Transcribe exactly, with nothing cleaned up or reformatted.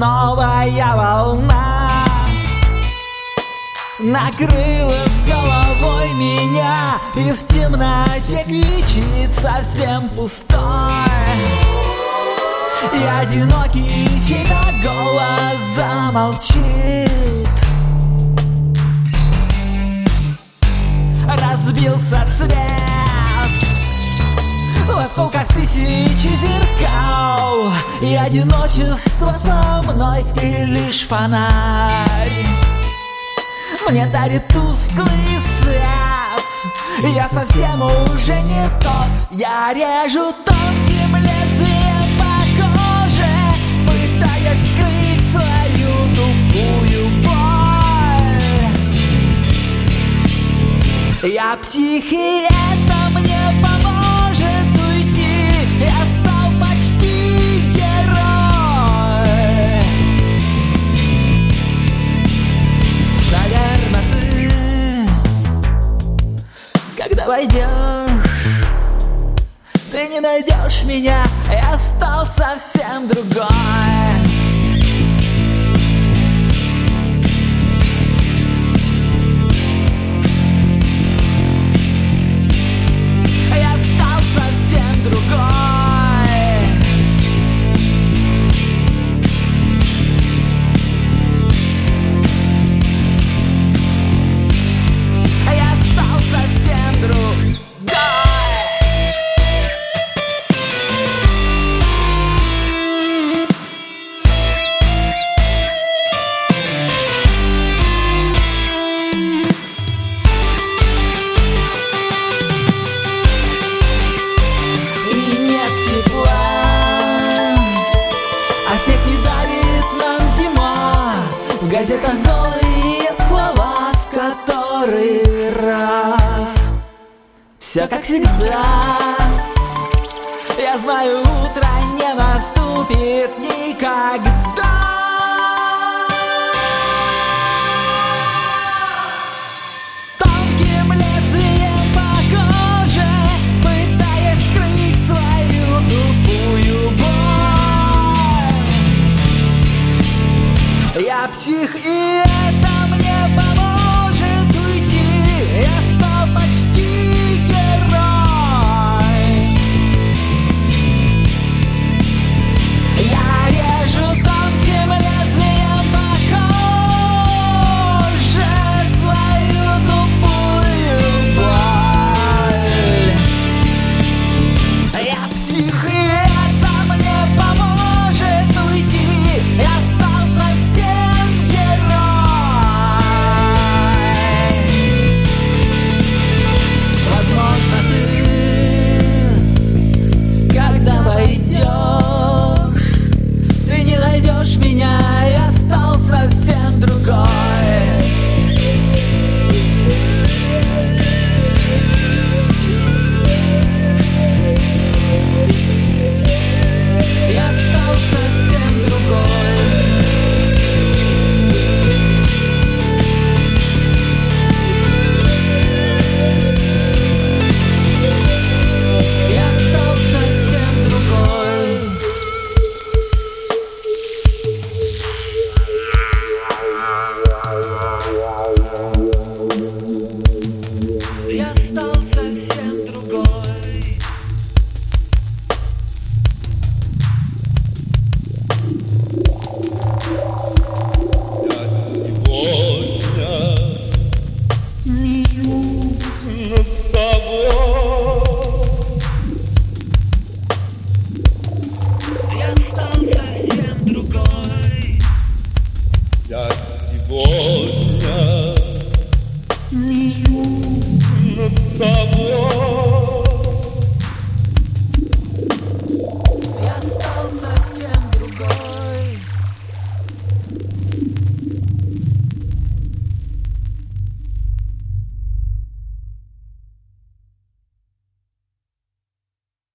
новая волна накрыла с головой меня, и в темноте кричит совсем пустой. И одинокий чей-то голос замолчит. Разбился свет в осколках тысячи зеркал, и одиночество со мной, и лишь фонарь мне дарит тусклый свет. Я совсем уже не тот, я режу тонким лезвием по коже, пытаясь скрыть свою тупую боль. Я псих, и это мне поможет уйти. Я стал почти герой. Наверно, ты, когда войдешь, ты не найдешь меня. Я стал совсем другой. В газетах голые слова в который раз. Все как всегда. Я знаю, утро не наступит никогда. Тонким лезвием по коже, пытаясь скрыть свою тупую боль. Я псих, и это